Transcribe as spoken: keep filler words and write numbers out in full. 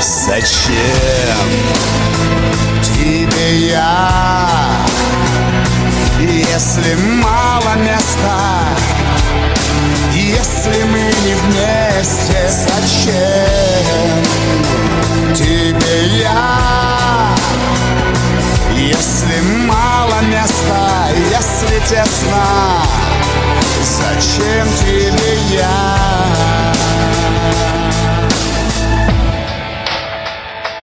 Зачем тебе я, если мало места, если мы не вместе? Зачем тебе я, если мало места, если тесно? Зачем тебе я?